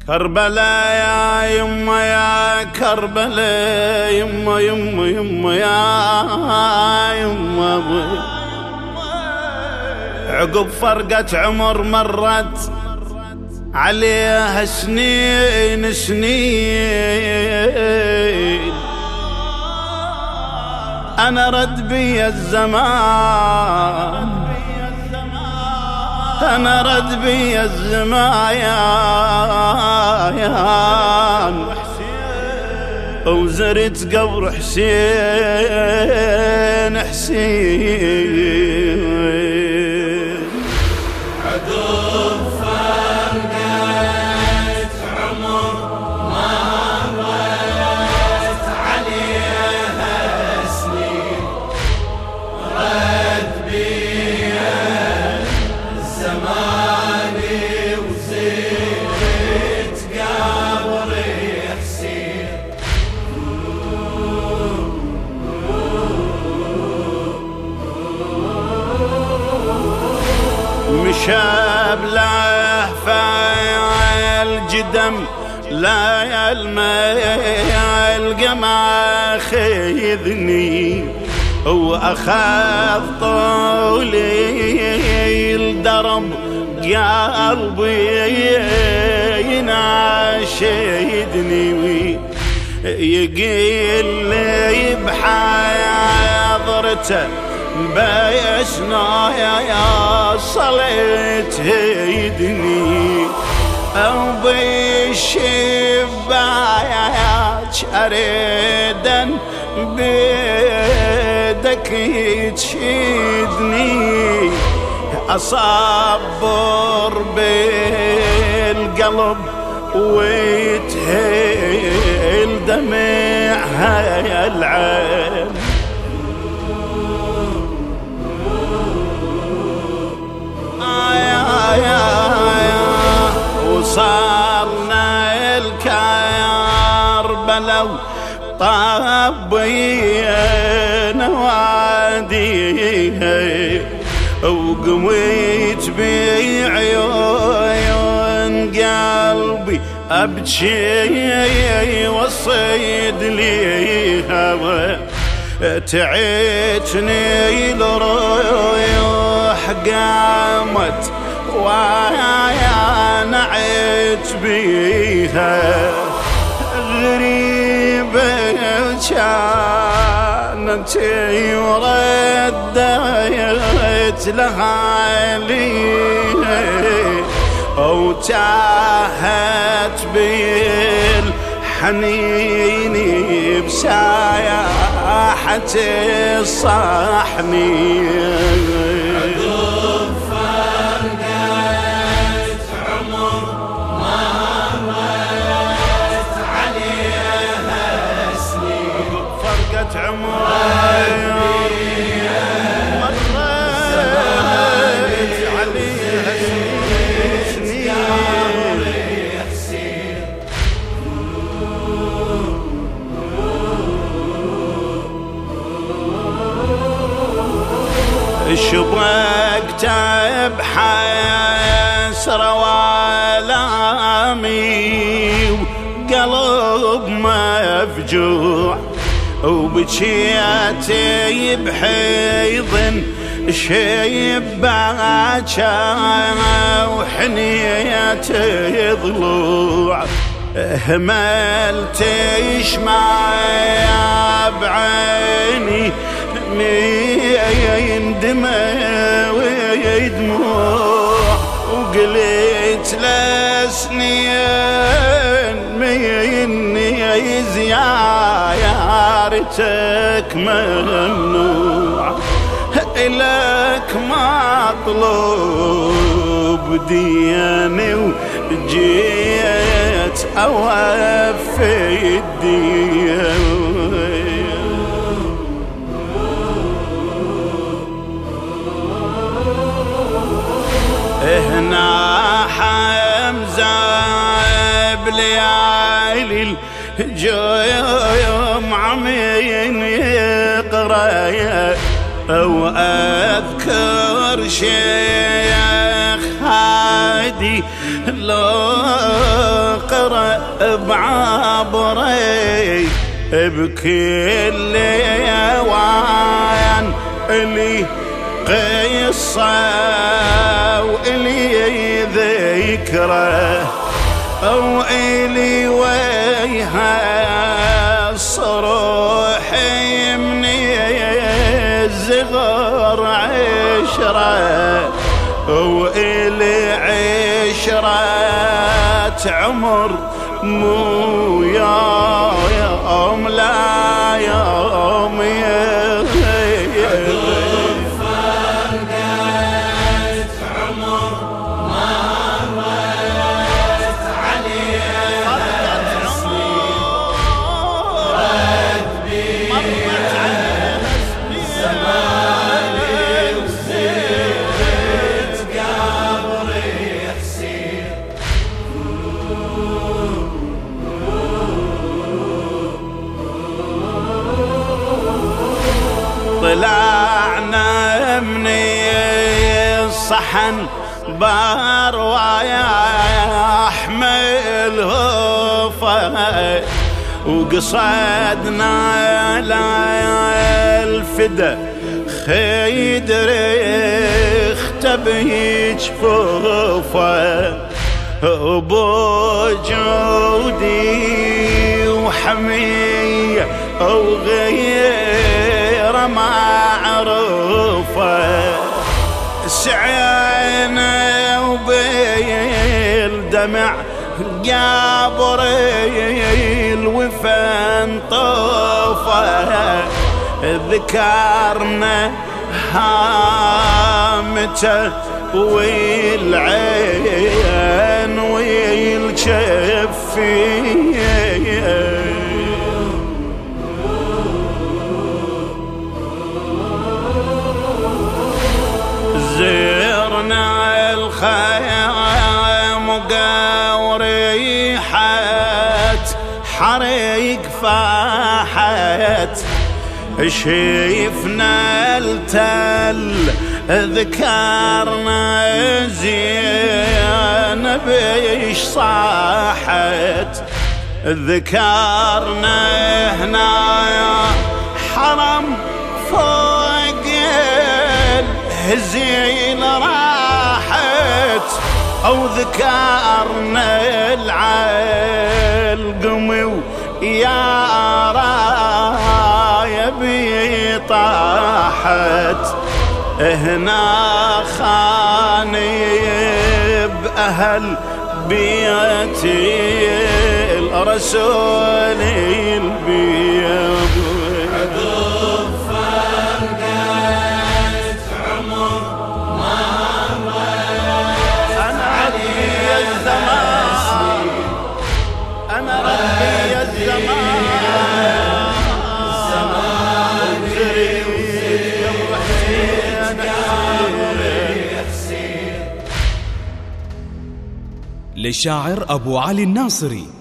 كربلاء يا يما يا كربلاء يما يما يما يا يما عقب فرقة عمر مرت عليها سنين سنين أنا رد بي الزمان أنا رد بي الزمان وزرت قبر حسين حسين عقب فرقت عمر مرت عليها سنين رد بيها الزمان وزرت قبر حسين مشاب له فالجدم لا يلقى ما خيذني وأخاف طولي الدرب قلبي يناشدني يقيل لي بحضرته بيشنا يا صليت هيدني أو بالشبايات أريدا بيدك تشيدني أصبر بالقلب ويتهيل دمعها العين وصلنا الكربلاء طبينا واديها وقويت بعيون قلبي أبكي وصيد ليها تعيتني لروح قامت ويا نعيت بيها غريبة كانت ورديت لها لي أو تاهت بالحنين بساحة الصحني شبكت بحسرة والامي وقلب مفجوع وبكيتي بحيض شيباكا وحنيتي ضلوع هملتيش معايا بعيني مين دمع ويدموع وقلت لسنين مين زيارتك ممنوع إلك مطلوب دياني وجيت أوفي الدين هنا حمزة بليالي الجيوم عمين يقرأ أو أذكر شيخ هادي لو صدره بعبري بكل وان اللي قصة وإلي ذكره وإلي ويها صروحي من الزغر عشرة وإلي عشرة عمر مو يوم لا يوم طلعنا من الصحن بروايا احمل هوفه وقصدنا للفدا خيدر اختبي جفوفه بوجودي وحمية وغير معروفة سعينا وبالدمع قابري الوفن طوفة ذكرنا هامته والعين والشفية زرنا الخيام وريحت حريق فاحت شيفنا التل ذكرنا زينب ايش صاحت ذكرنا هنا حرم فوق الهزيل راحت او ذكرنا العلقم يا رايبي طاحت هنا خاني بأهل بيتي الرسول البيض عقب فرقت عمر مرت أنا ربي الزمان أنا ربي الزمان للشاعر أبو علي الناصري.